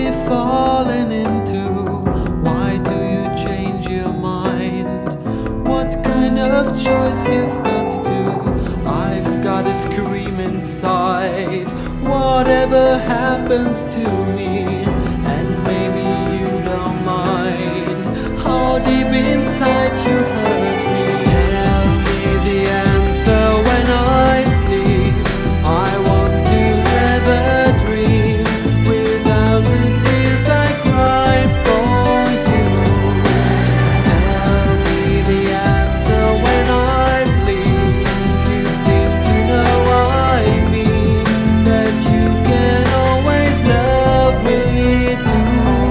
we fallen into? Why do you change your mind? What kind of choice you've got to? I've got a scream inside. Whatever happened to me? And maybe you don't mind how deep inside you hurt me. Tell me the answer when I sleep. I want to have a dream without the tears I cry for you. Tell me the answer when I bleed. You seem to know I mean that you can always love me too.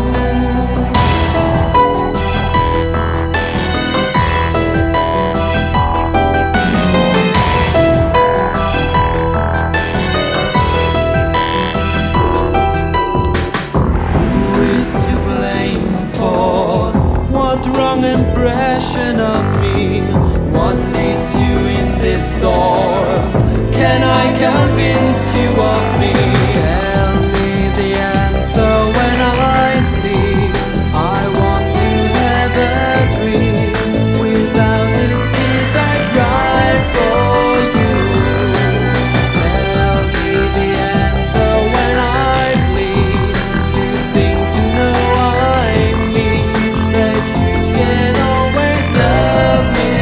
What wrong impression of me? What leads you in this door? Can I convince you of me? Tell me the answer when I sleep. I want to have a dream without the tears I cry for you. Tell me the answer when I bleed. You think to know I mean that you can always love me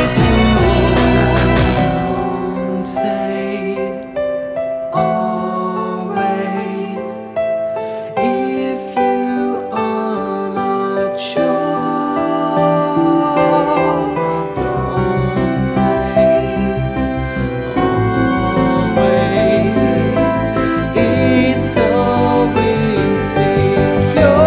too. Don't say always if you are not sure. Don't say always, it's so insecure.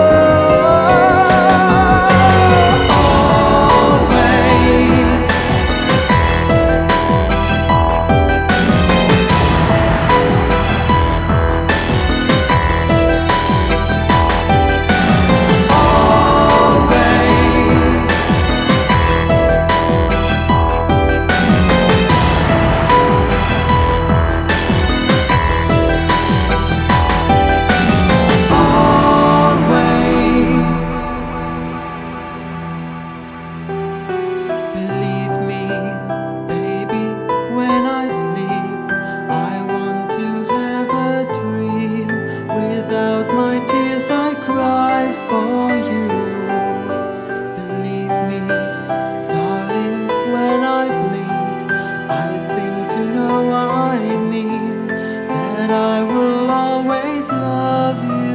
Believe me, baby, when I sleep, I want to have a dream. Without my tears, I cry for you. Believe me, darling, when I bleed, I think to know I mean that I will always love you.